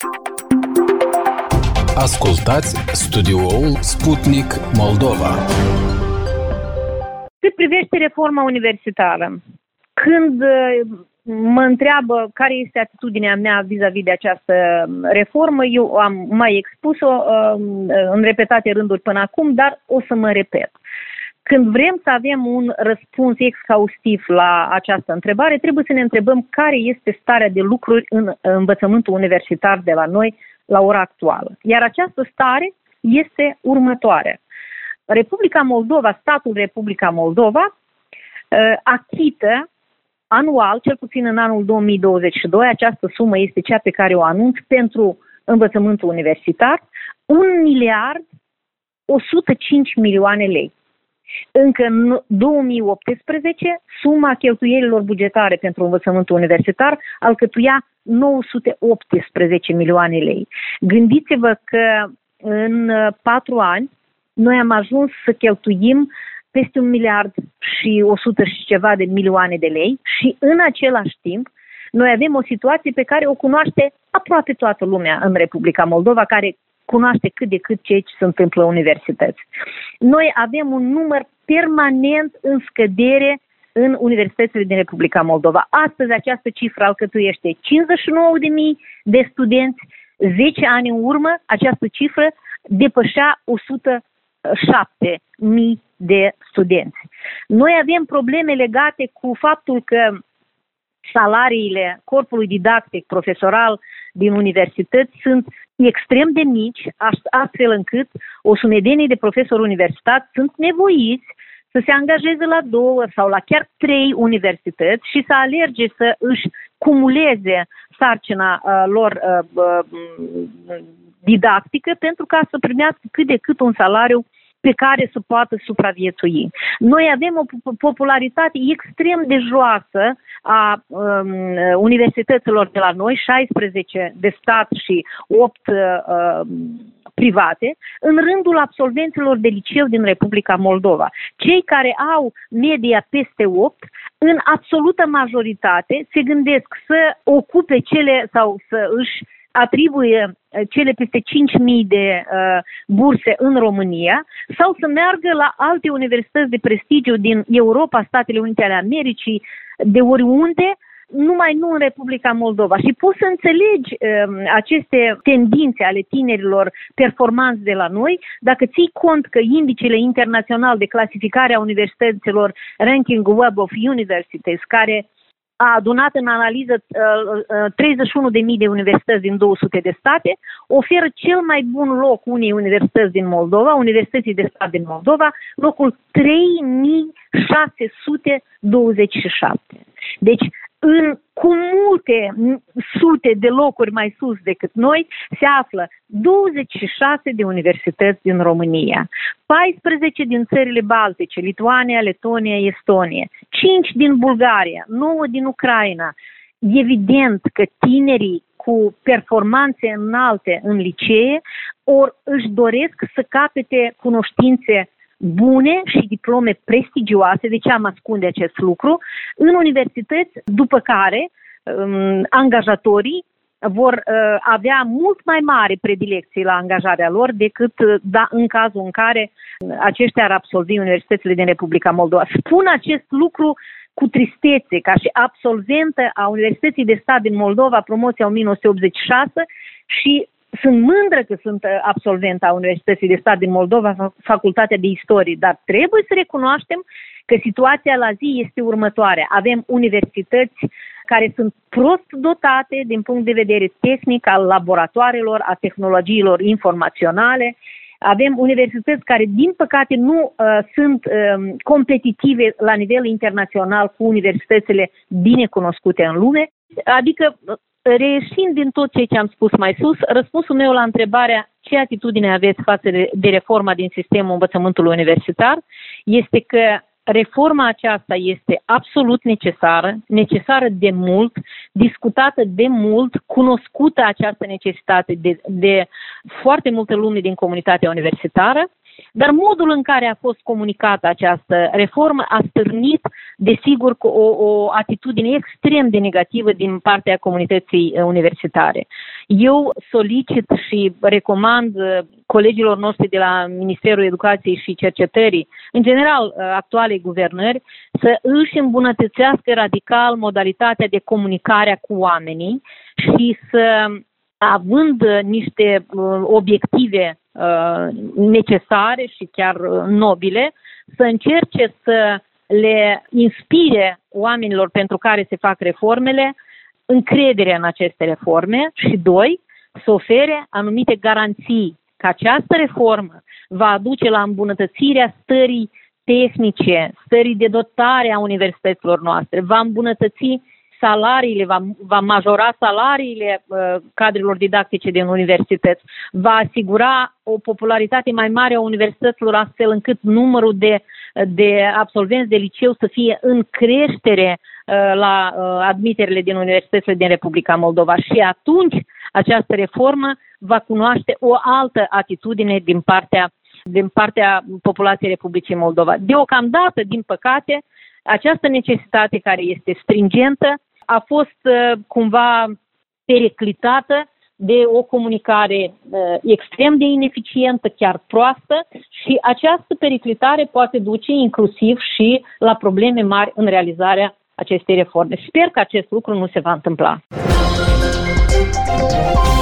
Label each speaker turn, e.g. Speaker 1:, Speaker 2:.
Speaker 1: Ascultați studioul Sputnik Moldova.
Speaker 2: Cât privește reforma universitară, când mă întreabă care este atitudinea mea vis-a-vis de această reformă, eu am mai expus-o în repetate rânduri până acum, dar o să mă repet. Când vrem să avem un răspuns exhaustiv la această întrebare, trebuie să ne întrebăm care este starea de lucruri în învățământul universitar de la noi la ora actuală. Iar această stare este următoarea. Republica Moldova, statul Republica Moldova, achită anual, cel puțin în anul 2022, această sumă este cea pe care o anunț pentru învățământul universitar, 1.105 milioane lei. Încă în 2018, suma cheltuielilor bugetare pentru învățământul universitar alcătuia 918 milioane lei. Gândiți-vă că în 4 ani noi am ajuns să cheltuim peste 1 miliard și 100 și ceva de milioane de lei și în același timp noi avem o situație pe care o cunoaște aproape toată lumea în Republica Moldova, care cunoaște cât de cât ceea ce se întâmplă în universități. Noi avem un număr permanent în scădere în universitățile din Republica Moldova. Astăzi această cifră alcătuiește 59.000 de studenți. 10 ani în urmă această cifră depășea 107.000 de studenți. Noi avem probleme legate cu faptul că salariile corpului didactic profesoral din universități sunt extrem de mici, astfel încât o sumedenie de profesori universitari sunt nevoiți să se angajeze la 2 sau la chiar 3 universități și să alerge să își cumuleze sarcina lor didactică pentru ca să primească cât de cât un salariu pe care să poată supraviețui. Noi avem o popularitate extrem de joasă a universităților de la noi, 16 de stat și 8 private, în rândul absolvenților de liceu din Republica Moldova. Cei care au media peste 8, în absolută majoritate, se gândesc să ocupe cele sau să își atribuie cele peste 5.000 de burse în România sau să meargă la alte universități de prestigiu din Europa, Statele Unite ale Americii, de oriunde, numai nu în Republica Moldova. Și poți să înțelegi aceste tendințe ale tinerilor performanți de la noi dacă ții cont că indicele internațional de clasificare a universităților, Ranking Web of Universities, care a adunat în analiză 31.000 de universități din 200 de state, oferă cel mai bun loc unei universități din Moldova, Universității de Stat din Moldova, locul 3627. Deci, cu multe sute de locuri mai sus decât noi, se află 26 de universități din România, 14 din țările Baltice, Lituania, Letonia, Estonia, 5 din Bulgaria, 9 din Ucraina. Evident că tinerii cu performanțe înalte în licee își doresc să capete cunoștințe bune și diplome prestigioase, de ce am ascunde acest lucru, în universități, după care angajatorii vor avea mult mai mare predilecție la angajarea lor decât în cazul în care aceștia ar absolvi universitățile din Republica Moldova. Spun acest lucru cu tristețe, ca și absolventă a Universității de Stat din Moldova, promoția 1986, și sunt mândră că sunt absolventă a Universității de Stat din Moldova, Facultatea de Istorie, dar trebuie să recunoaștem că situația la zi este următoarea. Avem universități care sunt prost dotate din punct de vedere tehnic al laboratoarelor, a tehnologiilor informaționale. Avem universități care, din păcate, nu sunt competitive la nivel internațional cu universitățile bine cunoscute în lume. Adică, reieșind din tot ceea ce am spus mai sus, răspunsul meu la întrebarea ce atitudine aveți față de reforma din sistemul învățământului universitar este că reforma aceasta este absolut necesară de mult, discutată de mult, cunoscută această necesitate de foarte multă lume din comunitatea universitară Dar modul în care a fost comunicată această reformă a stârnit, desigur, o atitudine extrem de negativă din partea comunității universitare. Eu solicit și recomand colegilor noștri de la Ministerul Educației și Cercetării, în general actualei guvernări, să își îmbunătățească radical modalitatea de comunicare cu oamenii și să, având niște obiective necesare și chiar nobile, să încerce să le inspire oamenilor pentru care se fac reformele încredere în aceste reforme și, doi, să ofere anumite garanții că această reformă va aduce la îmbunătățirea stării tehnice, stării de dotare a universităților noastre, va îmbunătăți salariile, va majora salariile cadrelor didactice din universități, va asigura o popularitate mai mare a universităților astfel încât numărul de absolvenți de liceu să fie în creștere la admiterile din universitățile din Republica Moldova. Și atunci această reformă va cunoaște o altă atitudine din partea populației Republicii Moldova. Deocamdată, din păcate, această necesitate care este stringentă a fost cumva periclitată de o comunicare extrem de ineficientă, chiar proastă, și această periclitare poate duce inclusiv și la probleme mari în realizarea acestei reforme. Sper că acest lucru nu se va întâmpla.